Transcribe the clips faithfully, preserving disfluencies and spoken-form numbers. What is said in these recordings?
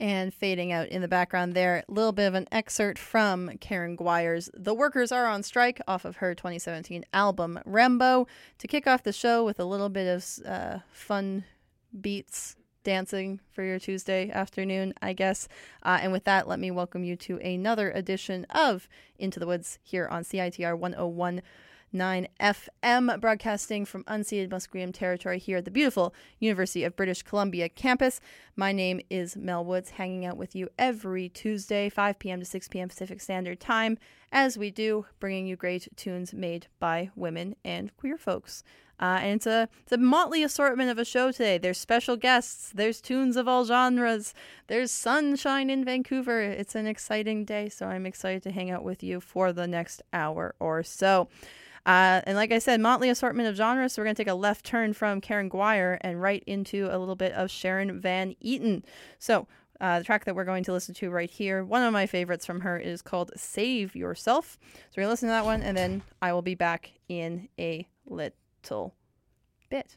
And fading out in the background there, a little bit of an excerpt from Karen Guire's The Workers Are on Strike off of her twenty seventeen album Rambo, to kick off the show with a little bit of uh, fun beats, dancing for your Tuesday afternoon, I guess. Uh, and with that, let me welcome you to another edition of Into the Woods here on C I T R one oh one point nine F M, broadcasting from unceded Musqueam territory here at the beautiful University of British Columbia campus. My name is Mel Woods, hanging out with you every Tuesday, five p.m. to six p.m. Pacific Standard Time, as we do, bringing you great tunes made by women and queer folks. Uh, and it's a, it's a motley assortment of a show today. There's special guests. There's tunes of all genres. There's sunshine in Vancouver. It's an exciting day, so I'm excited to hang out with you for the next hour or so. Uh, and like I said, motley assortment of genres. So we're going to take a left turn from Karen Guire and right into a little bit of Sharon Van Eaton. So uh, the track that we're going to listen to right here, one of my favorites from her, is called Save Yourself. So we're going to listen to that one, and then I will be back in a little bit.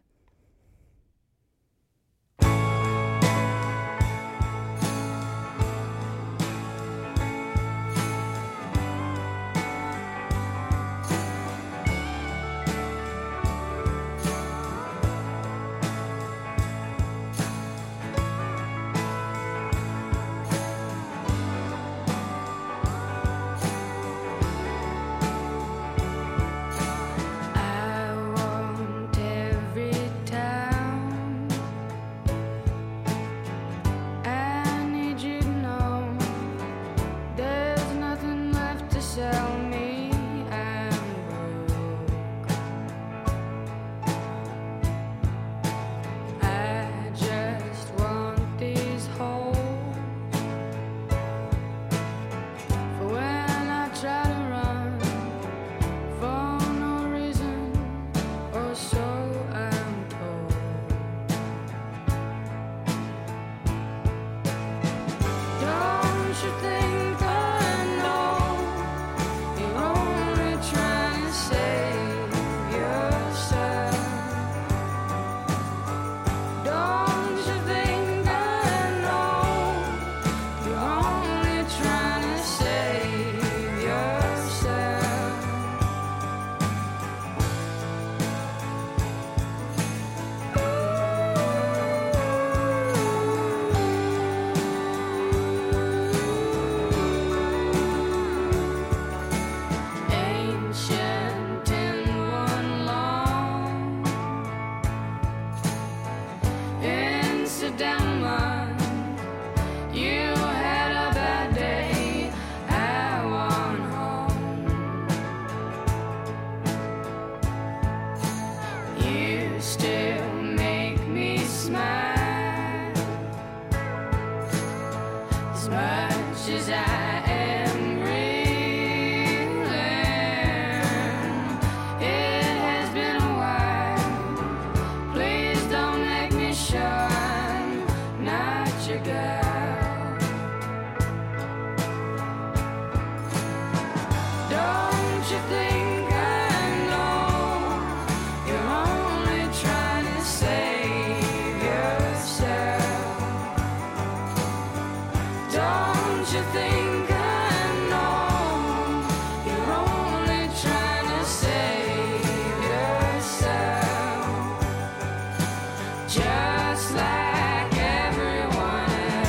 Just like everyone else.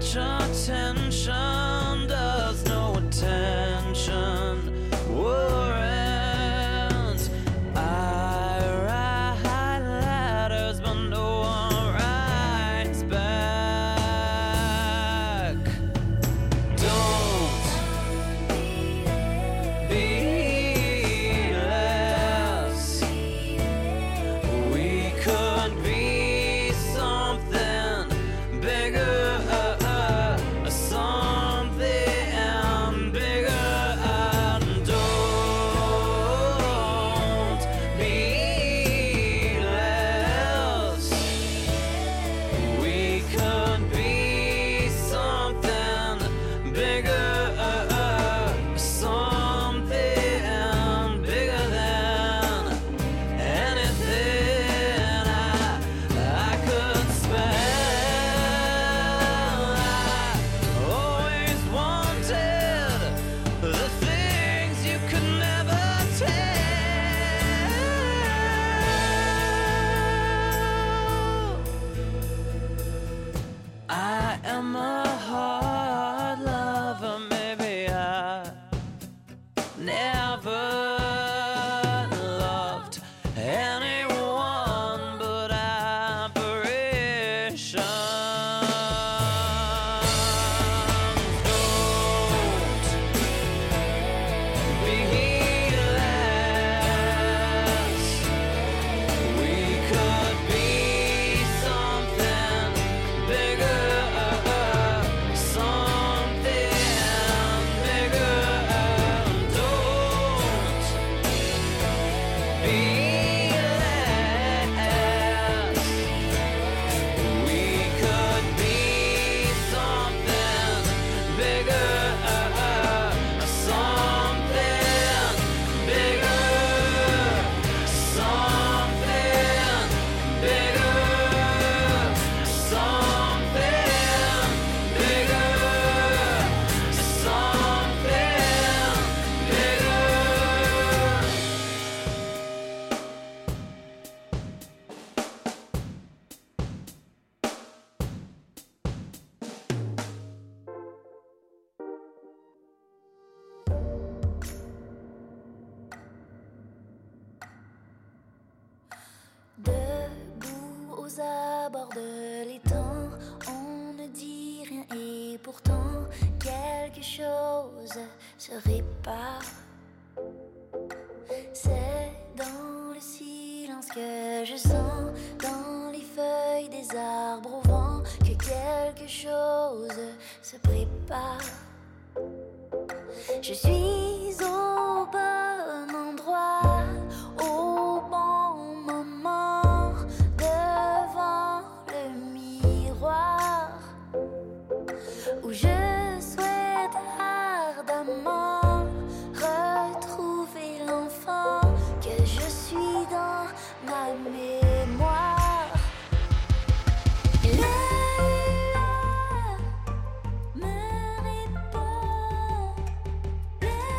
much attention does no attention warrant. I write letters, but no one writes back. Don't be less. We could be something bigger. Debout aux abords de l'étang, on ne dit rien et pourtant quelque chose se répare. C'est dans le silence que je sens, dans les feuilles des arbres au vent, que quelque chose se prépare. Je suis au bon endroit, au bon moment, devant le miroir, où je souhaite ardemment retrouver l'enfant que je suis dans ma mémoire. L'air me répond, l'air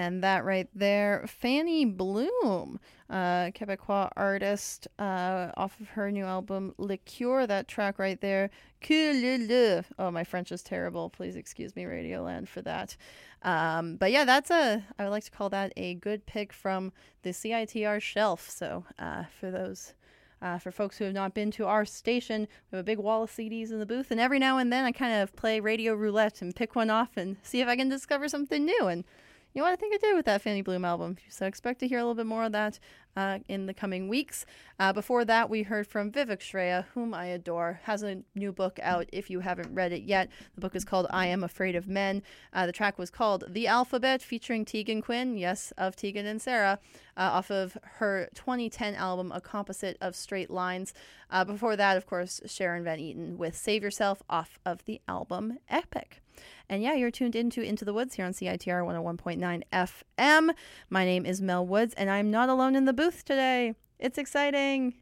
And that right there, Fanny Bloom, uh, Quebecois artist, uh, off of her new album Le Cure. That track right there, Que le le. Oh, my French is terrible. Please excuse me, Radioland, for that. Um, but yeah, that's a, I would like to call that a good pick from the C I T R shelf. So uh, for those, uh, for folks who have not been to our station, we have a big wall of C Ds in the booth. And every now and then I kind of play radio roulette and pick one off and see if I can discover something new. And you know what I think I did with that Fanny Bloom album. So expect to hear a little bit more of that uh, in the coming weeks. Uh, before that, we heard from Vivek Shreya, whom I adore, has a new book out if you haven't read it yet. The book is called I Am Afraid of Men. Uh, the track was called The Alphabet, featuring Tegan Quinn, yes, of Tegan and Sarah, uh, off of her twenty ten album, A Composite of Straight Lines. Uh, before that, of course, Sharon Van Eaton with Save Yourself off of the album Epic. And yeah, you're tuned into Into the Woods here on C I T R one oh one point nine F M. My name is Mel Woods, and I'm not alone in the booth today. It's exciting.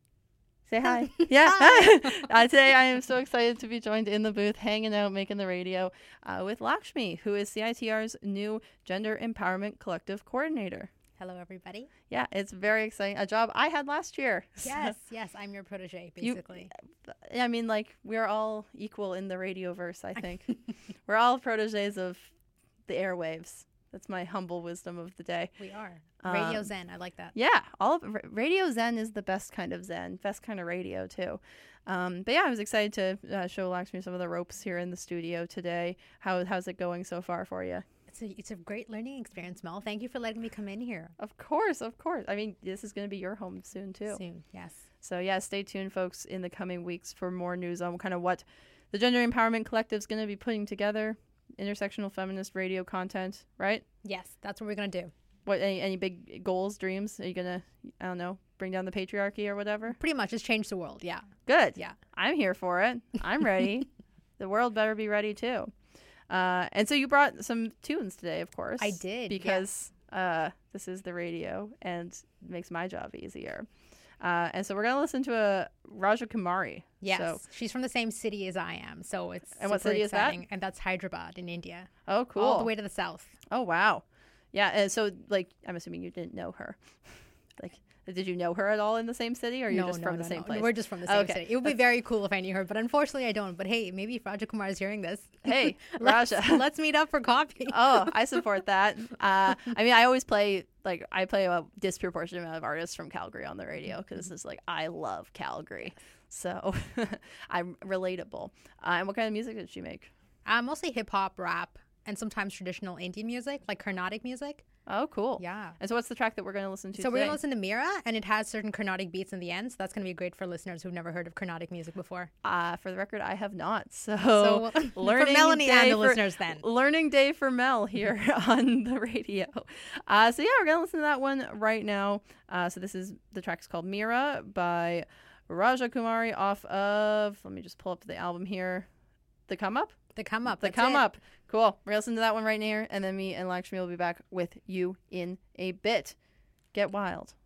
Say hi. Yeah. Hi. uh, today I am so excited to be joined in the booth, hanging out, making the radio uh, with Lakshmi, who is C I T R's new Gender Empowerment Collective Coordinator. Hello, everybody. Yeah, it's very exciting. A job I had last year. Yes, yes, I'm your protege, basically. You, I mean, like, we're all equal in the radioverse, I think. We're all proteges of the airwaves. That's my humble wisdom of the day. We are. Radio Um, Zen, I like that. Yeah, all of, ra- Radio Zen is the best kind of Zen, best kind of radio, too. Um, but yeah, I was excited to uh, show Lakshmi some of the ropes here in the studio today. How How's it going so far for you? It's a, it's a great learning experience, Mel. Thank you for letting me come in here. Of course, of course. I mean, this is going to be your home soon, too. Soon, yes. So yeah, stay tuned, folks, in the coming weeks for more news on kind of what the Gender Empowerment Collective is going to be putting together. Intersectional feminist radio content, right? Yes, that's what we're going to do. What, any, any big goals, dreams? Are you going to, I don't know, bring down the patriarchy or whatever? Pretty much, just change the world, yeah. Good. Yeah. I'm here for it. I'm ready. The world better be ready, too. Uh, and so you brought some tunes today, of course. I did, Because uh, this is the radio and it makes my job easier. Uh, and so we're going to listen to a Raja Kumari. Yes, So, she's from the same city as I am, so it's And what super city is that? exciting. And that's Hyderabad in India. oh, cool. All the way to the south. Oh, wow. Yeah. And so, like, I'm assuming you didn't know her. Like, did you know her at all in the same city, or you're no, just no, from no, the same no. place? We're just from the same Okay. city. It would be very cool if I knew her, but unfortunately I don't. But hey, maybe if Raja Kumar is hearing this, Hey, let's, Raja. let's meet up for coffee. Oh, I support that. Uh, I mean, I always play, like, I play a disproportionate amount of artists from Calgary on the radio because it's like, I love Calgary. So I'm relatable. Uh, and what kind of music did she make? Uh, mostly hip hop, rap, and sometimes traditional Indian music, like Carnatic music. Oh, cool. Yeah. And so what's the track that we're going to listen to So we're today? going to listen to Mira, and it has certain Carnatic beats in the end. So that's going to be great for listeners who've never heard of Carnatic music before. Uh, for the record, I have not. So, So learning for Melanie day and the for- listeners then. Learning day for Mel here on the radio. Uh, so yeah, we're going to listen to that one right now. Uh, so this is, the track is called Mira by Raja Kumari off of, let me just pull up the album here. The Come Up? The Come Up. The that's Come it. Up. Cool. We're going to listen to that one right here. And then me and Lakshmi will be back with you in a bit. Get wild.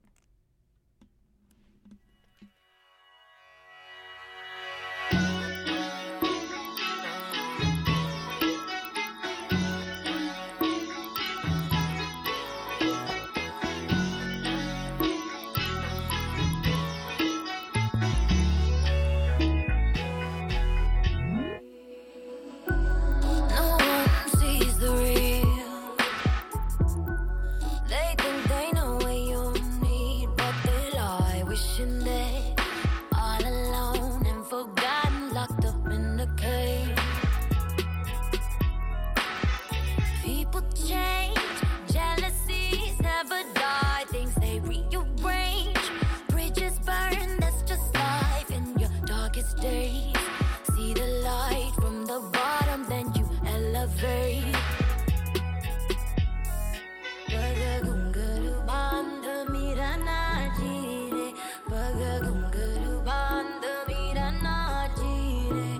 No one sees the real. They think they know what you need, but they lie, wishing they all alone and forgotten, locked up in the cave. People change, jealousies never die, things they rearrange, bridges burn, that's just life in your darkest days. See the light from the bottom, then you elevate. Bagagungaru banda mira na jire, bagagungaru banda mira na jire.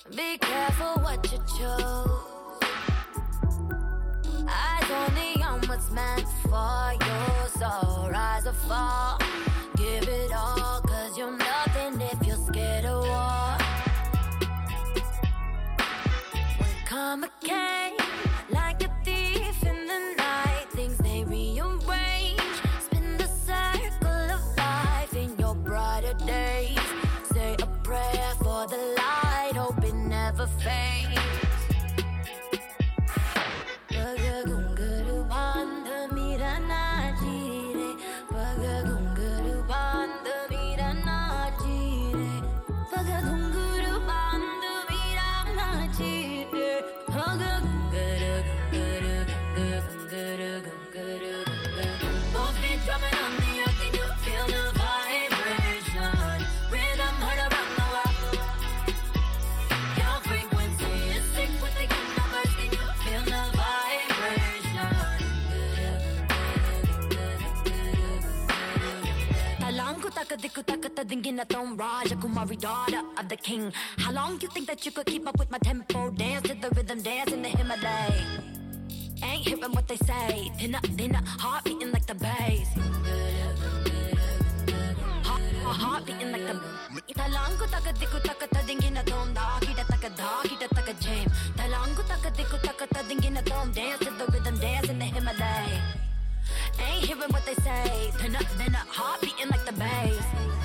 Be careful what you choose. Eyes only on what's meant for you. So rise or fall, give it all, cause you're nothing if you're scared of war. When karma came like a thief in the night, things they rearrange. Spin the circle of life in your brighter days. Say a prayer for the light, hope it never fades. Raja Kumari, daughter of the king. How long you think that you could keep up with my tempo? Dance to the rhythm, dance in the Himalaya. Ain't hearing what they say. Pin up, pin up, heart beating like the bass. Heart, heart beating like the. Talang ko taka diku taka ta dingin na tom da kita taka da kita taka jam. Talang ko taka diku taka ta dingin na tom dance to the rhythm, dance in the Himalaya. Ain't hearing what they say. Pin up, pin up, heart beating like the bass.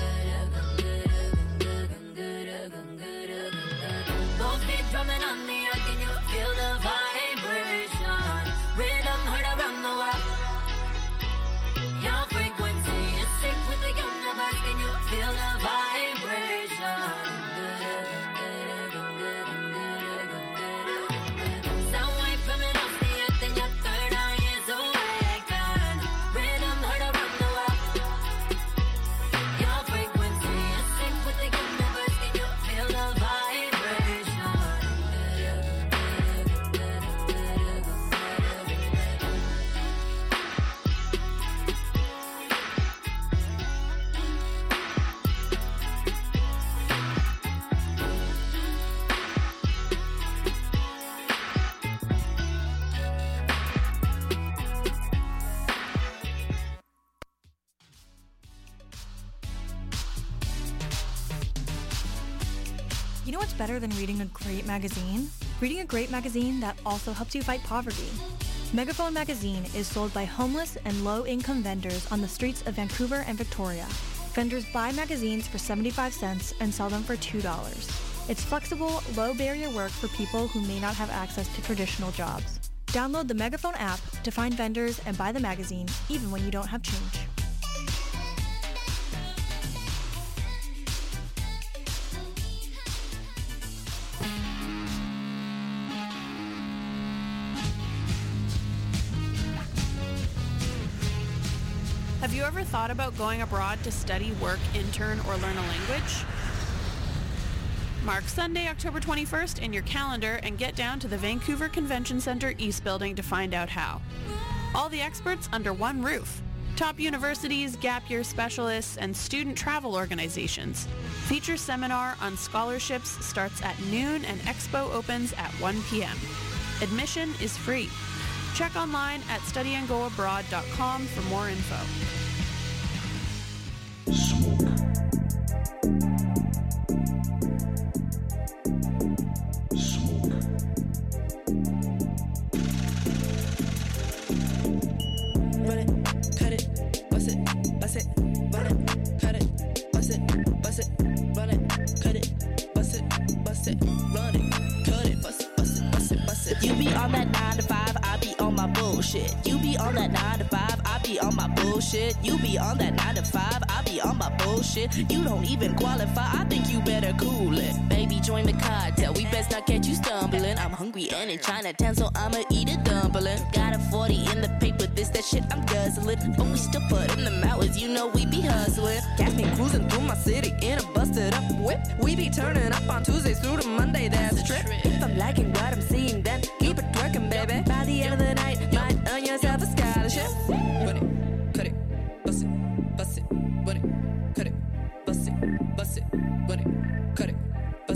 Both feet drumming on the earth, can you feel the vibration? Rhythm heard around the world. Your frequency is sync with the universe, can you feel the vibration? Sound wave coming off the earth and your third eye is awakened. Rhythm heard around the world. Your frequency is sync with the universe, can you feel the vibration? You know what's better than reading a great magazine? Reading a great magazine that also helps you fight poverty. Megaphone Magazine is sold by homeless and low-income vendors on the streets of Vancouver and Victoria. Vendors buy magazines for seventy-five cents and sell them for two dollars. It's flexible, low-barrier work for people who may not have access to traditional jobs. Download the Megaphone app to find vendors and buy the magazine, even when you don't have change. Have you ever thought about going abroad to study, work, intern, or learn a language? Mark Sunday, October twenty-first in your calendar and get down to the Vancouver Convention Centre East Building to find out how. All the experts under one roof. Top universities, gap year specialists, and student travel organizations. Feature seminar on scholarships starts at noon and expo opens at one p.m. Admission is free. Check online at study and go abroad dot com for more info. You be on that nine to five, I be on my bullshit. You be on that nine to five, I be on my bullshit. You be on that nine to five, I be on my bullshit. You don't even qualify, I think you better cool it. Baby, join the cartel, we best not catch you stumbling. I'm hungry and in Chinatown, so I'ma eat a dumpling. Got a forty in the paper, this that shit I'm guzzling. But we still put in the hours, you know we be hustling. Catch me cruising through my city in a busted up whip. We be turning up on Tuesdays through to Monday, that's a trip. If I'm liking what I'm seeing, then keep it twerking, baby. By the end of the night, might earn yourself a scholarship. Run it, cut it, bust it, bust it, run it, cut it, bust it, bust it, run it, cut it, bust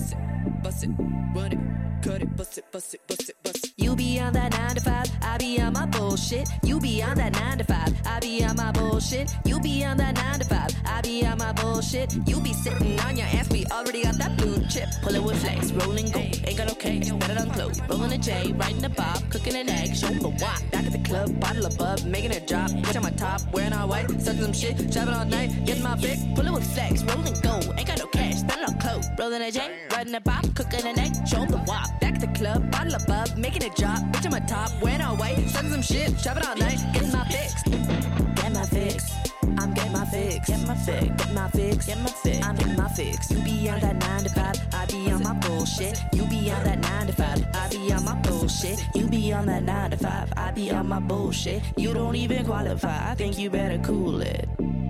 bust it, bust it, run it, cut it, bust it, bust it, bust it, bust it. You be on that nine to five, I be on my bullshit. You be on that nine to five, I be on my bullshit. You be on that nine to five, I be on my bullshit. You be sitting on your ass, we already got that blue chip. Pull it with flex, rolling gold, ain't got no case, better than clothes. Rolling a J, riding a bob, cooking an egg, showing the wop. Back at the club, bottle above, making it drop. Bitch on my top, wearing all white, sucking some shit, trapping all night, getting my fix. Pull it with flex, rolling gold, ain't got no cash, better than clothes. Rolling a J, riding a bob, cooking an egg, showing the wop. Back at the club, bottle above, making it drop. Bitch on my top, wearing all white, sucking some shit, trapping all night, getting my fix. Get my fix. I'm getting my fix. Get my fix. Get my fix. Get my fix. I'm getting my fix. You be on that nine to five. I be on my bullshit. You be on that nine to five. I be on my bullshit. You be on that nine to five. I be on my bullshit. You don't even qualify. I think you better cool it.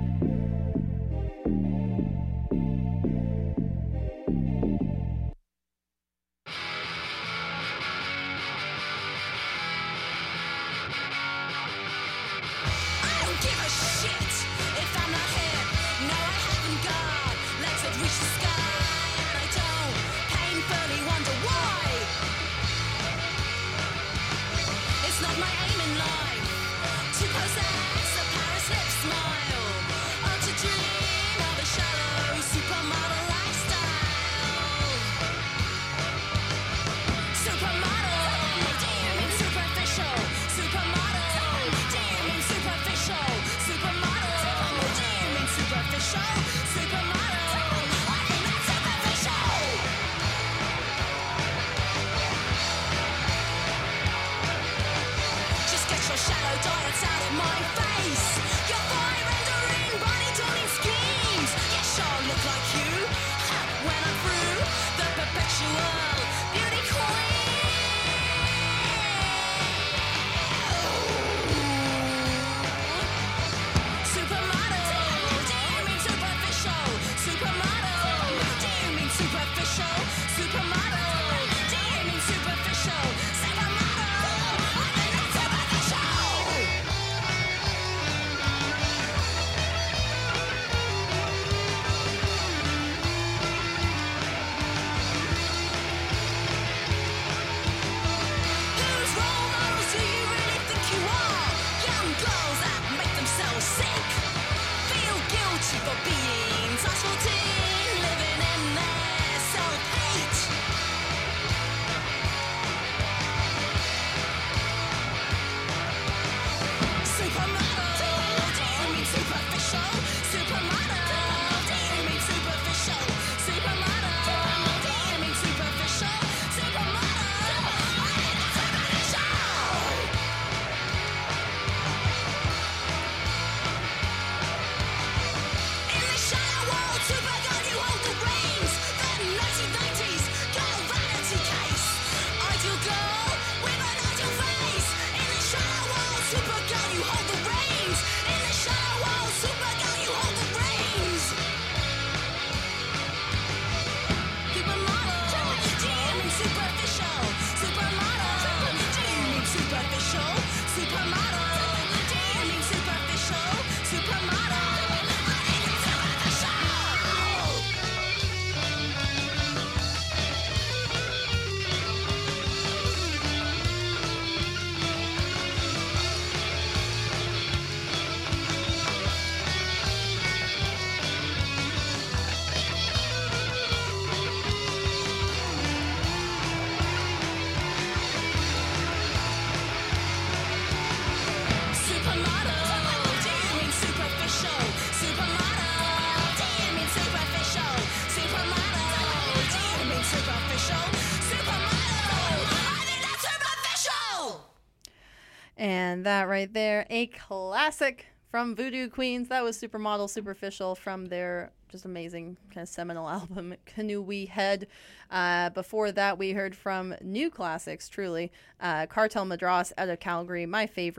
And that right there, a classic from Voodoo Queens. That was Supermodel Superficial from their just amazing kind of seminal album, Canoe We Head. Uh, before that, we heard from new classics, truly. Uh, Cartel Madras out of Calgary, my favorite.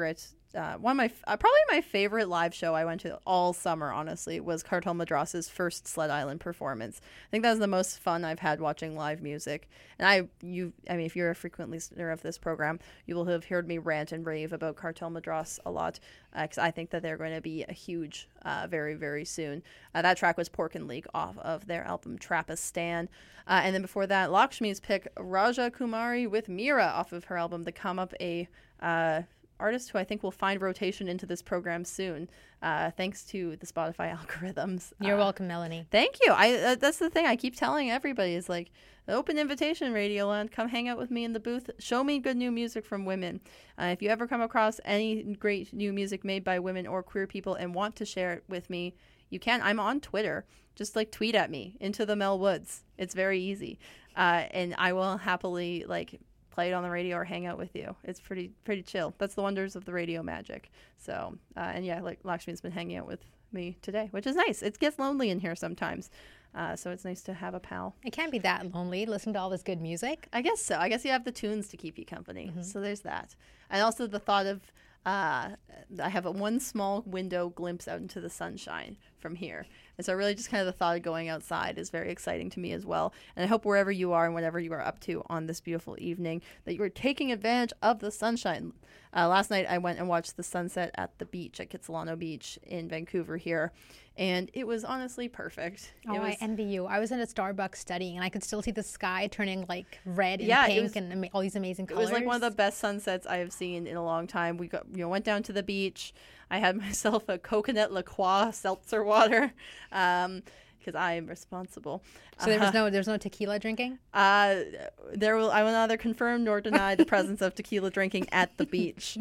uh, one of my f- uh, probably my favorite live show I went to all summer. Honestly, was Cartel Madras's first Sled Island performance. I think that was the most fun I've had watching live music. And I, you, I mean, if you're a frequent listener of this program, you will have heard me rant and rave about Cartel Madras a lot, because uh, I think that they're going to be a huge, uh, very, very soon. Uh, that track was Pork and Leek off of their album Trappistan. Uh, and then before that, Lakshmi's pick Raja Kumari with Mira off of her album The Come Up, a uh, artist who I think will find rotation into this program soon, uh, thanks to the Spotify algorithms. You're uh, welcome, Melanie. Thank you. I uh, that's the thing I keep telling everybody is like, open invitation, Radioland. Come hang out with me in the booth. Show me good new music from women. Uh, if you ever come across any great new music made by women or queer people and want to share it with me, you can. I'm on Twitter. Just like tweet at me, Into the Mel Woods. It's very easy, uh, and I will happily like play it on the radio or hang out with you. It's pretty pretty chill. That's the wonders of the radio magic. So, uh, and yeah, like Lakshmi's been hanging out with me today, which is nice. It gets lonely in here sometimes, uh, so it's nice to have a pal. It can't be that lonely. Listen to all this good music. I guess so. I guess you have the tunes to keep you company. Mm-hmm. So there's that, and also the thought of uh, I have a one small window glimpse out into the sunshine from here. And so really just kind of the thought of going outside is very exciting to me as well. And I hope wherever you are and whatever you are up to on this beautiful evening that you are taking advantage of the sunshine. Uh, last night I went and watched the sunset at the beach at Kitsilano Beach in Vancouver here. And it was honestly perfect. Oh, it was, I envy you. I was in a Starbucks studying, and I could still see the sky turning like red and Yeah, it pink was- and ama- all these amazing It colors. was like one of the best sunsets I have seen in a long time. We got, you know, went down to the beach. I had myself a coconut La Croix seltzer water, um, because I am responsible. So there was Uh, no, there's no tequila drinking. Uh, there will. I will neither confirm nor deny the presence of tequila drinking at the beach.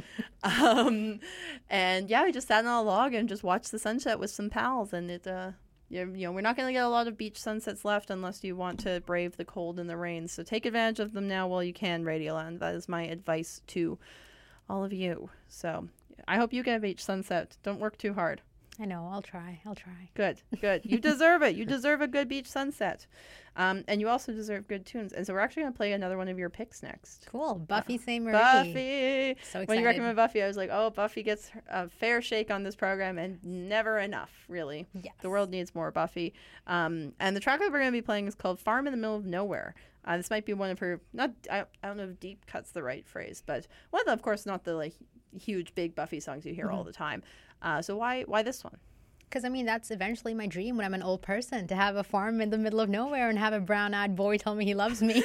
Um, and yeah, we just sat on a log and just watched the sunset with some pals. And it, uh, you you know, we're not going to get a lot of beach sunsets left unless you want to brave the cold and the rain. So take advantage of them now while you can, Radioland. That is my advice to all of you. So I hope you get a beach sunset. Don't work too hard. I know. I'll try. I'll try. Good, good. You deserve it. You deserve a good beach sunset. Um, and you also deserve good tunes. And so we're actually going to play another one of your picks next. Cool. Buffy Saint Marie. Buffy. So excited. When you recommend Buffy, I was like, oh, Buffy gets a fair shake on this program and never enough, really. Yes. The world needs more Buffy. Um, and the track that we're going to be playing is called Farm in the Middle of Nowhere. Uh, this might be one of her, not, I, I don't know if deep cut's the right phrase, but one of the, of course, not the like huge, big Buffy songs you hear Mm-hmm. all the time. Uh, so why why this one? Because, I mean, that's eventually my dream when I'm an old person, to have a farm in the middle of nowhere and have a brown-eyed boy tell me he loves me.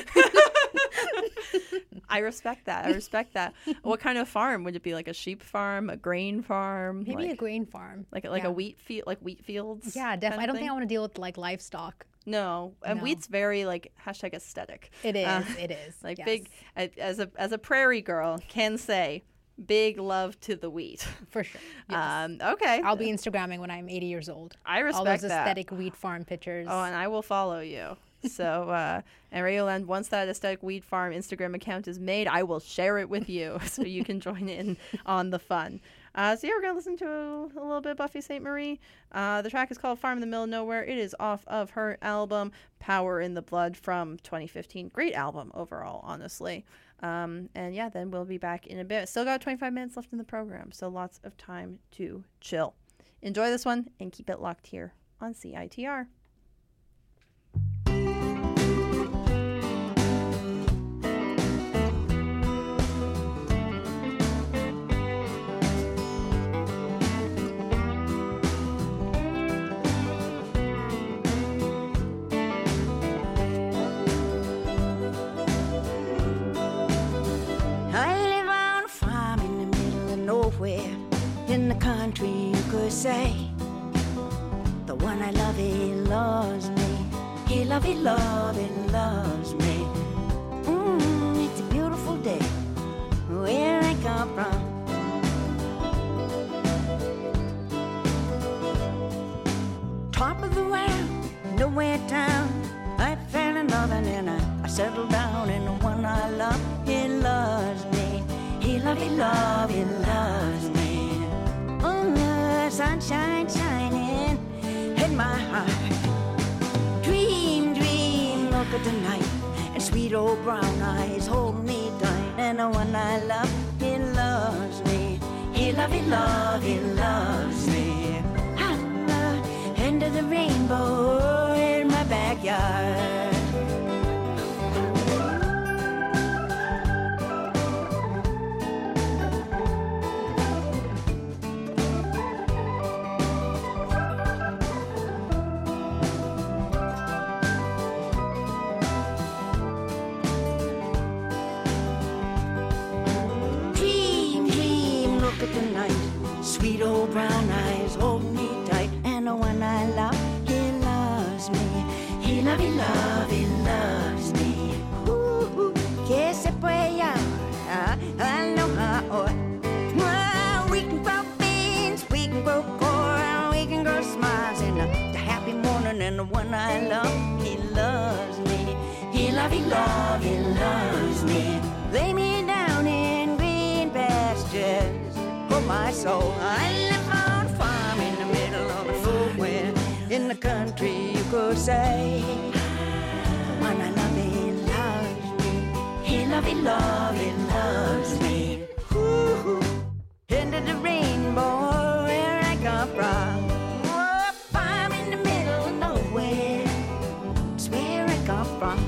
I respect that. I respect that. What kind of farm? Would it be like a sheep farm, a grain farm? Maybe like, a grain farm. Like, like Yeah. a wheat field, like wheat fields? Yeah, kind definitely. I of don't thing? think I want to deal with, like, livestock. No. And No. wheat's very, like, hashtag aesthetic. It is. Uh, it is. Like yes. big, as a as a prairie girl can say, big love to the wheat. For sure. Yes. Um, okay. I'll be Instagramming when I'm eighty years old. I respect All those that. aesthetic wheat farm pictures. Oh, and I will follow you. So, uh, and Radioland, once that aesthetic weed farm Instagram account is made, I will share it with you so you can join in on the fun. Uh, so yeah, we're going to listen to a, a little bit of Buffy Saint Marie. Uh, the track is called Farm in the Middle of Nowhere. It is off of her album Power in the Blood from twenty fifteen. Great album overall, honestly. Um, and yeah, then we'll be back in a bit. Still got twenty-five minutes left in the program, so lots of time to chill. Enjoy this one and keep it locked here on C I T R. I live on a farm in the middle of nowhere, in the country you could say. The one I love, he loves me. He love, he love, he loves me. Mmm, it's a beautiful day where I come from. Top of the world, nowhere town. I fell in love and then I, I settled down in the one I love. He loves me. He love, he love, he loves me. Oh, the sunshine shining in my heart. Dream, dream, look at the night. And sweet old brown eyes hold me tight. And the one I love, he loves me. He He love, he love, he loves me. I'm the end of the rainbow in my backyard. At the night, sweet old brown eyes hold me tight, and the one I love, he loves me. He love, he love, he loves me. Ooh, que se puede ah, I know how. Well, we can grow beans, we can grow corn, we can grow smiles in the, the happy morning, and the one I love, he loves me. He love, he love, he loves me. Lay me down in green pastures. My soul, I live on a farm in the middle of nowhere, in the country you could say. The one I love, he loves me. He love, he love, he loves me. Ooh, end of the rainbow where I come from. Oh, a farm in the middle of nowhere, it's where I come from.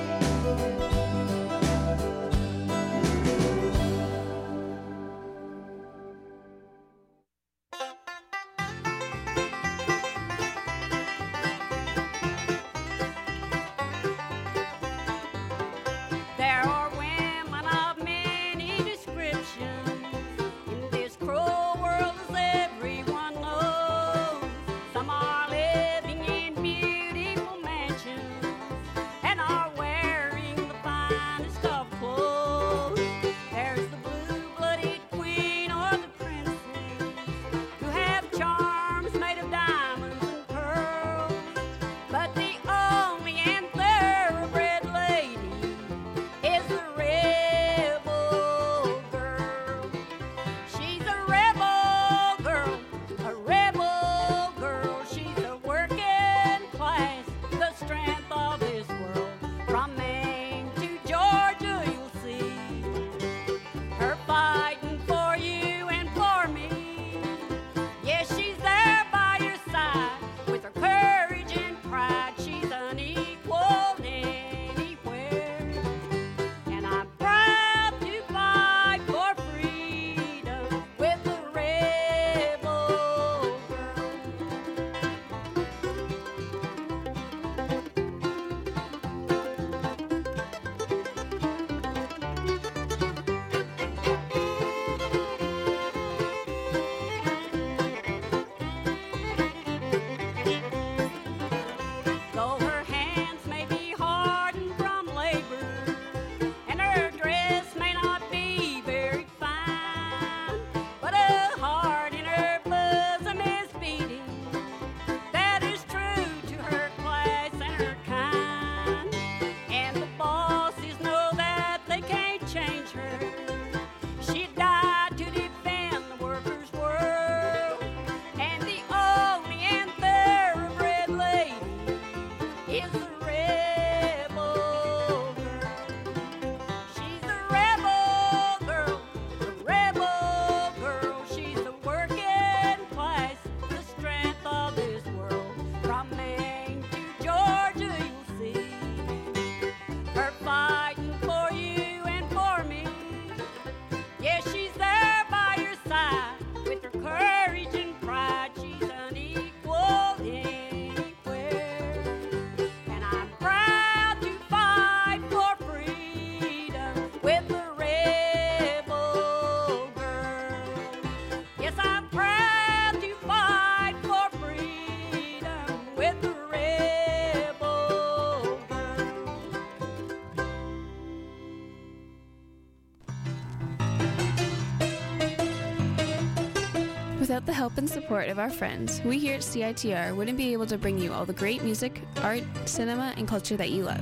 Without the help and support of our friends, we here at C I T R wouldn't be able to bring you all the great music, art, cinema, and culture that you love.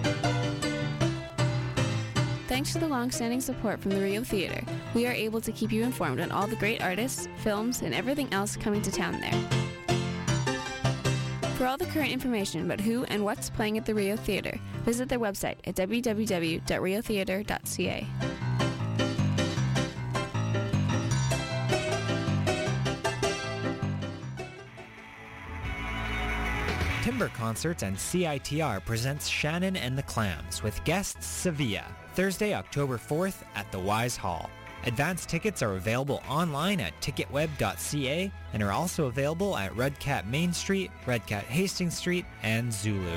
Thanks to the long-standing support from the Rio Theater, we are able to keep you informed on all the great artists, films, and everything else coming to town there. For all the current information about who and what's playing at the Rio Theater, visit their website at w w w dot rio theater dot c a. November concerts, and C I T R presents Shannon and the Clams with guests Sevilla, Thursday, October fourth at the Wise Hall. Advance tickets are available online at ticketweb dot c a and are also available at Red Cat Main Street, Red Cat Hastings Street, and Zulu.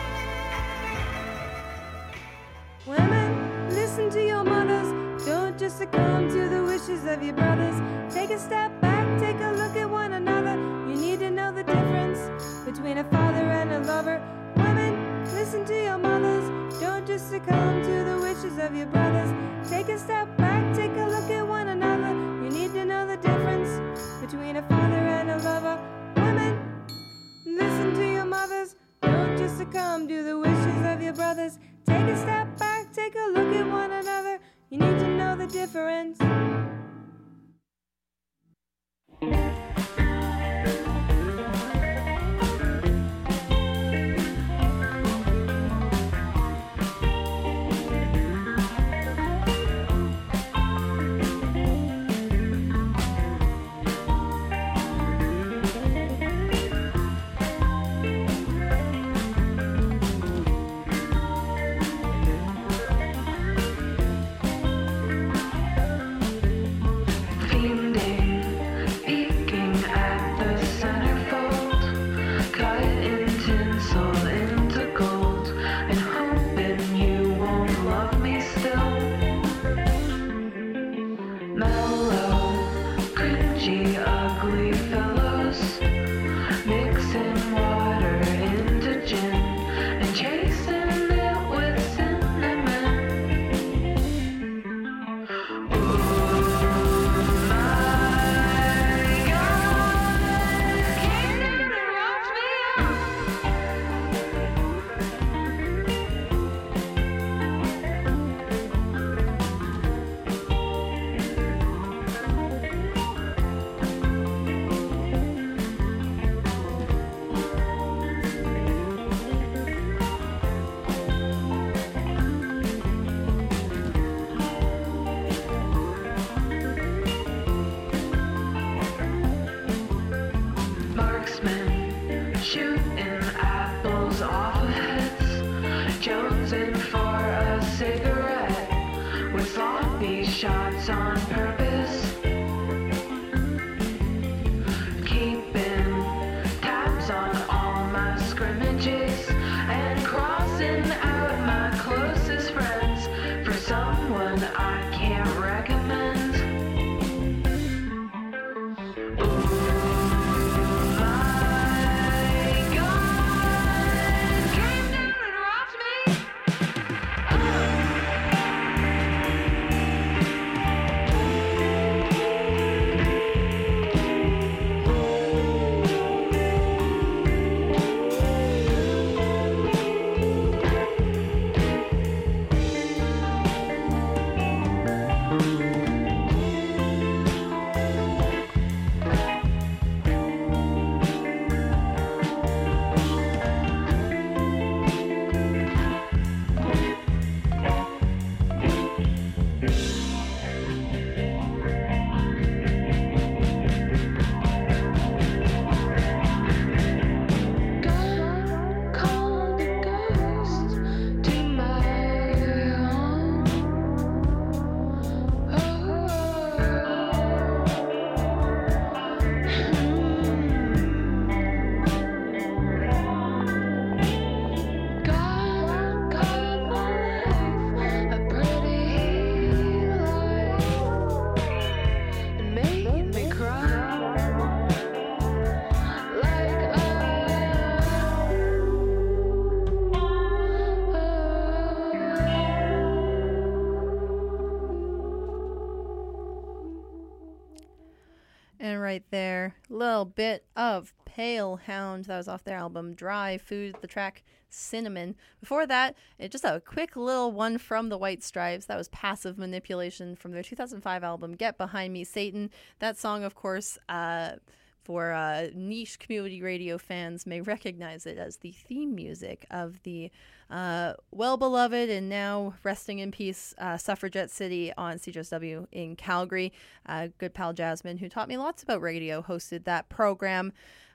Women, listen to your mothers. Don't just succumb to the wishes of your brothers. Take a step back, take a look at one another. You need to know the difference between a father and a lover. Women, listen to your mothers. Don't just succumb to the wishes of your brothers. Take a step back, take a look at one another. You need to know the difference between a father and a lover. Women, listen to your mothers. Don't just succumb to the wishes of your brothers. Take a step back, take a look at one another. You need to know the difference. Right there, little bit of Pale Hound. That was off their album Dry Food, the track Cinnamon. Before that, it just a quick little one from the White Stripes. That was Passive Manipulation from their two thousand five album Get Behind Me, Satan. That song, of course, uh, for uh, niche community radio fans may recognize it as the theme music of the uh, well-beloved and now resting in peace uh, Suffragette City on C J S W in Calgary. Uh, good pal Jasmine, who taught me lots about radio, hosted that program.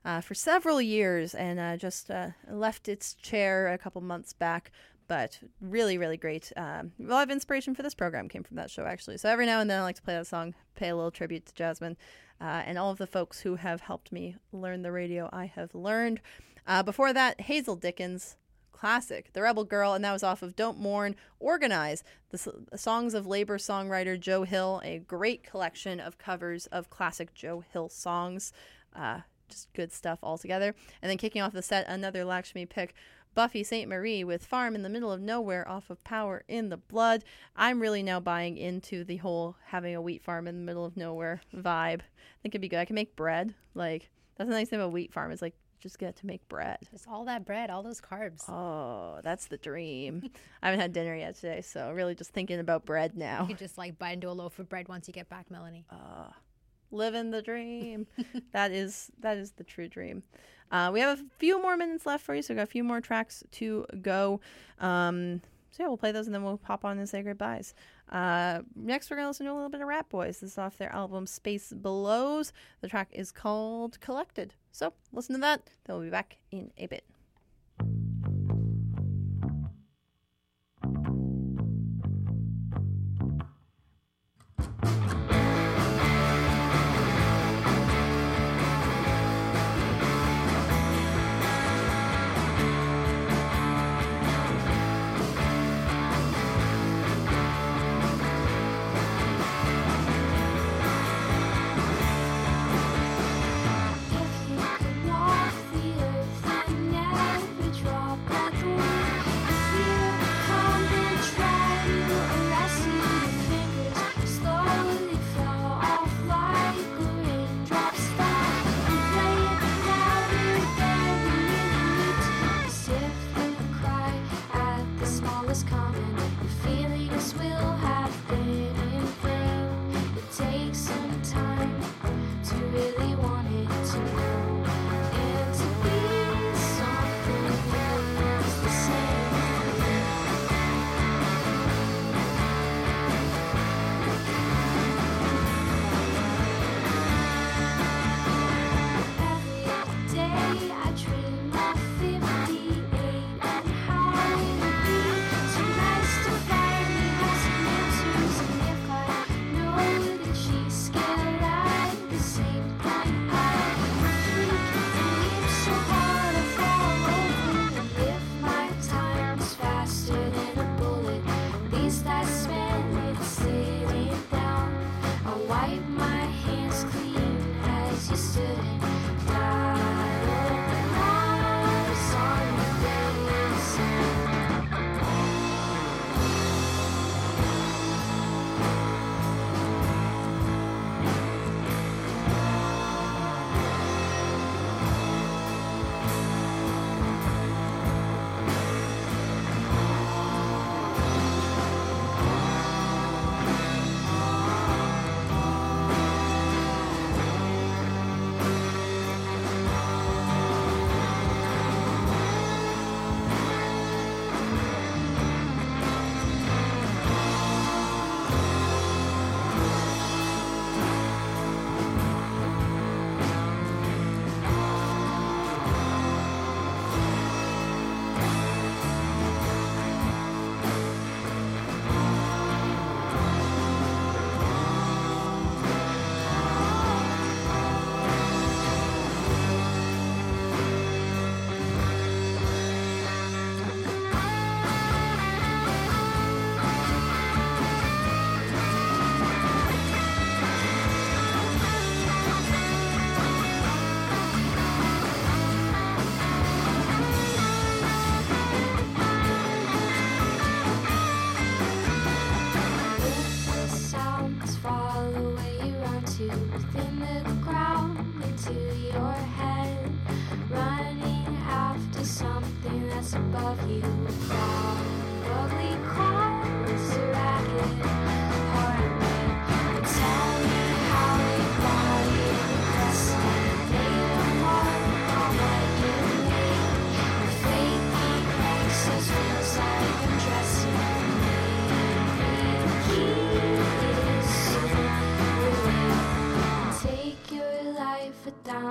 uh, for several years and uh, just uh, left its chair a couple months back. But really, really great. Um, a lot of inspiration for this program came from that show, actually. So every now and then I like to play that song, pay a little tribute to Jasmine uh, and all of the folks who have helped me learn the radio I have learned. Uh, before that, Hazel Dickens, classic, The Rebel Girl, and that was off of Don't Mourn, Organize, the s- songs of labor songwriter Joe Hill, a great collection of covers of classic Joe Hill songs. Uh, just good stuff altogether. And then kicking off the set, another Lakshmi pick, Buffy Sainte Marie with Farm in the Middle of Nowhere off of Power in the Blood. I'm really now buying into the whole having a wheat farm in the middle of nowhere vibe. I think it'd be good. I can make bread. Like, that's the nice thing about wheat farm is like, just get to make bread. Just all that bread, all those carbs. Oh, that's the dream. I haven't had dinner yet today, so really just thinking about bread now. You could just like bite into a loaf of bread once you get back, Melanie. Uh, living the dream. that is that is the true dream. Uh, we have a few more minutes left for you, so we've got a few more tracks to go. Um, so yeah, we'll play those and then we'll pop on and say goodbyes. Uh, next, we're going to listen to a little bit of Rat Boys. This is off their album Space Belows. The track is called Collected. So listen to that. Then we'll be back in a bit.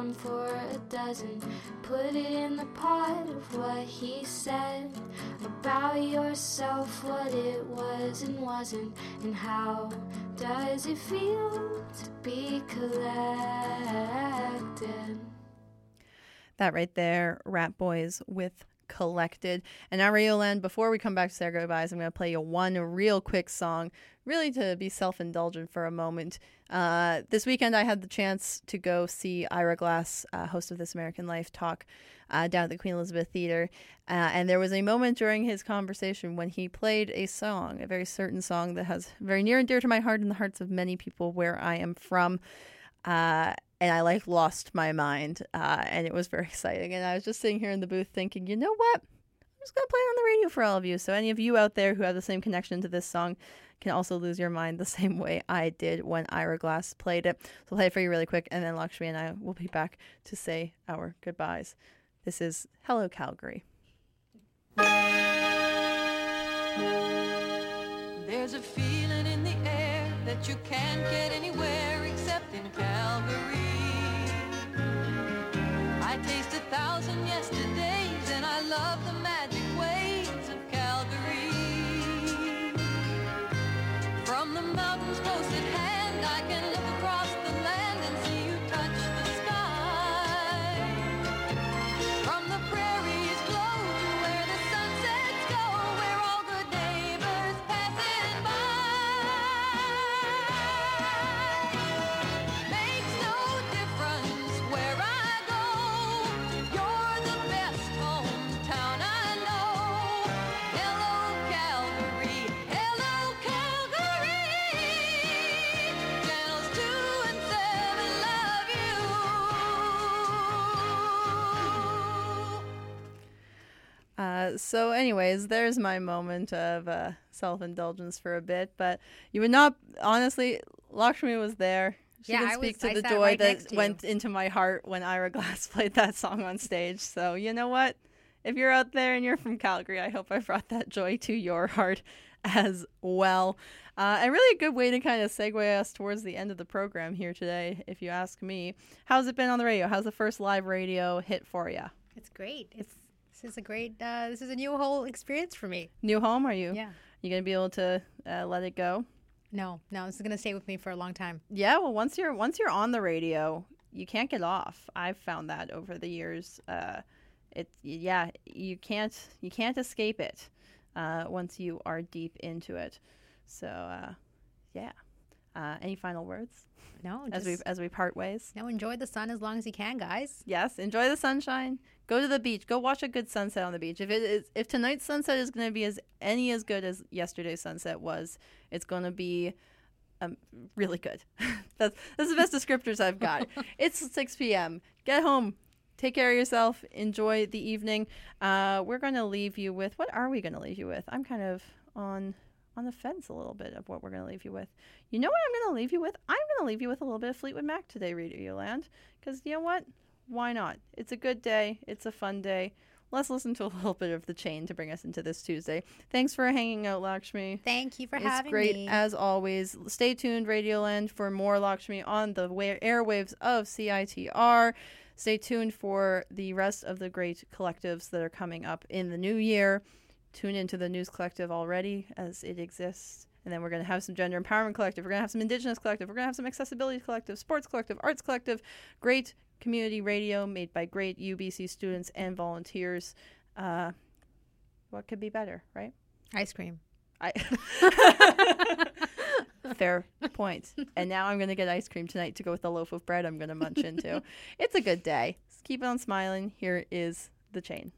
down for a dozen. Put it in the pot of what he said about yourself, what it was and wasn't, and how does it feel to be collected? That right there, Rat Boys with Collected. And now, Radioland, before we come back to say our goodbyes, I'm going to play you one real quick song, really to be self-indulgent for a moment. Uh, this weekend, I had the chance to go see Ira Glass, uh, host of This American Life, talk uh, down at the Queen Elizabeth Theater. Uh, and there was a moment during his conversation when he played a song, a very certain song that has very near and dear to my heart and the hearts of many people where I am from. Uh, and I like lost my mind, uh, and it was very exciting. And I was just sitting here in the booth thinking, you know what? I'm just going to play it on the radio for all of you. So any of you out there who have the same connection to this song can also lose your mind the same way I did when Ira Glass played it. So I'll play it for you really quick, and then Lakshmi and I will be back to say our goodbyes. This is Hello, Calgary. There's a feeling in the air that you can't get anywhere except in Calgary. I tasted a thousand yesterdays and I love the magic ways of Calgary. From the mountains close at hand, I can look across the land and see you touch the sky. From the prairies glow to where the sunsets go, we're all good neighbors passing by. Makes no difference where I go, you're the best hometown I know. Hello, Calgary, hello, Calgary. Channels two and seven love you. Uh, so anyways, there's my moment of uh, self-indulgence for a bit. But you would not, honestly, Lakshmi was there. She Yeah, can I speak was- to I the sat joy right next that to you. went into my heart when Ira Glass played that song on stage. So you know what? If you're out there and you're from Calgary, I hope I brought that joy to your heart as well. Uh, and really a good way to kind of segue us towards the end of the program here today, if you ask me. How's it been on the radio? How's the first live radio hit for you? It's great. It's this is a great. Uh, this is a new whole experience for me. New home, are you? Yeah. You gonna be able to uh, let it go? No, no, this is gonna stay with me for a long time. Yeah, well, once you're once you're on the radio, you can't get off. I've found that over the years. Uh, it yeah, you can't you can't escape it uh, once you are deep into it. So uh, yeah. Uh, any final words? No, as we just- as we part ways. No, enjoy the sun as long as you can, guys. Yes, enjoy the sunshine. Go to the beach. Go watch a good sunset on the beach. If it is, if tonight's sunset is going to be as any as good as yesterday's sunset was, it's going to be um, really good. that's that's the best descriptors I've got. It's six p.m. Get home. Take care of yourself. Enjoy the evening. Uh, we're going to leave you with, what are we going to leave you with? I'm kind of on on the fence a little bit of what we're going to leave you with. You know what I'm going to leave you with? I'm going to leave you with a little bit of Fleetwood Mac today, Radioland. Because you know what? Why not? It's a good day. It's a fun day. Let's listen to a little bit of The Chain to bring us into this Tuesday. Thanks for hanging out, Lakshmi. Thank you for it's having great, me. as always. Stay tuned, Radioland, for more Lakshmi on the wa- airwaves of C I T R. Stay tuned for the rest of the great collectives that are coming up in the new year. Tune into the News Collective already as it exists. And then we're going to have some Gender Empowerment Collective. We're going to have some Indigenous Collective. We're going to have some Accessibility Collective, Sports Collective, Arts Collective. Great community radio made by great U B C students and volunteers. Uh, what could be better, right? Ice cream. I Fair point. And now I'm going to get ice cream tonight to go with the loaf of bread I'm going to munch into. It's a good day. Just keep on smiling. Here is The Chain.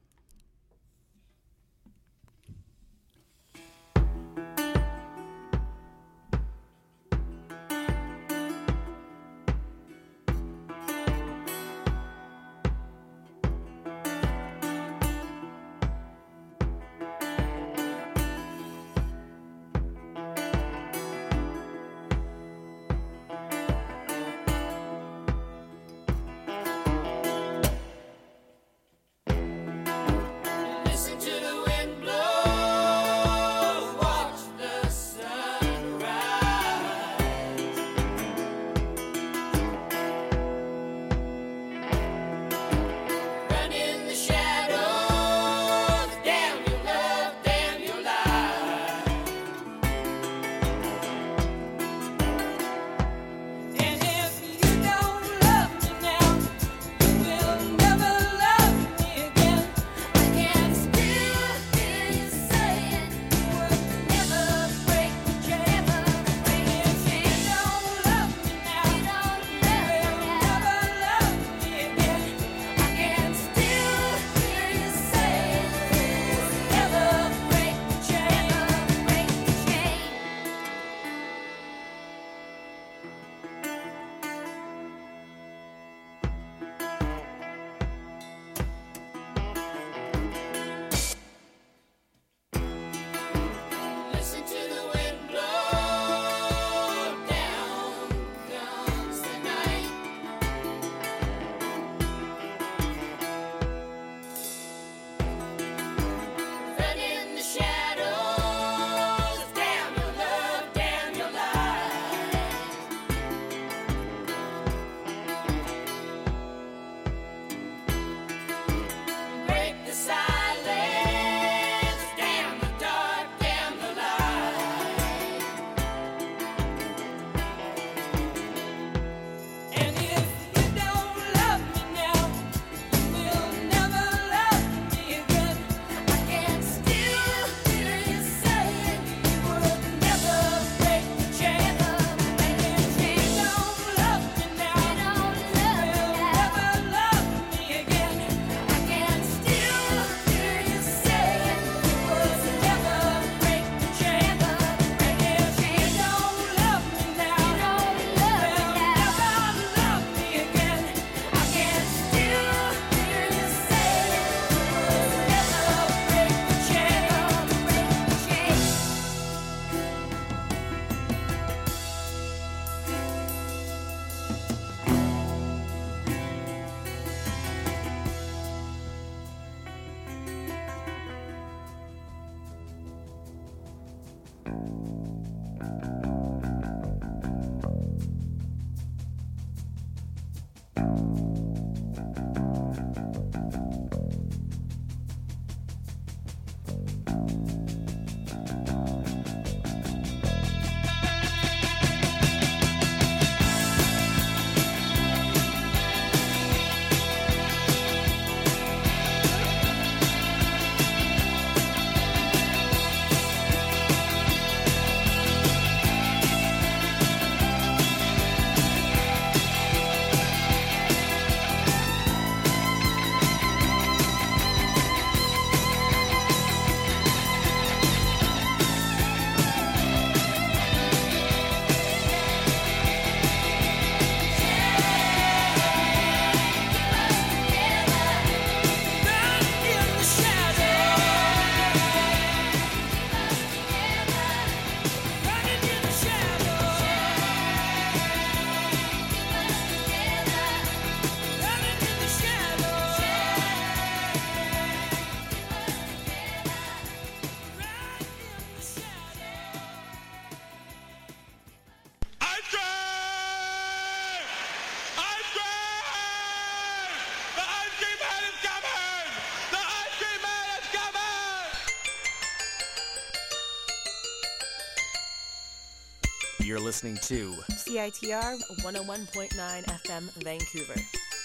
You're listening to C I T R one oh one point nine F M Vancouver.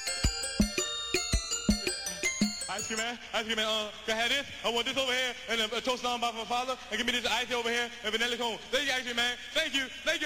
Ice cream man, ice cream man, uh, can I have this? I want this over here, and a, a toast on by my father, and give me this ice over here, and vanilla cone. Thank you, ice cream man. Thank you, thank you.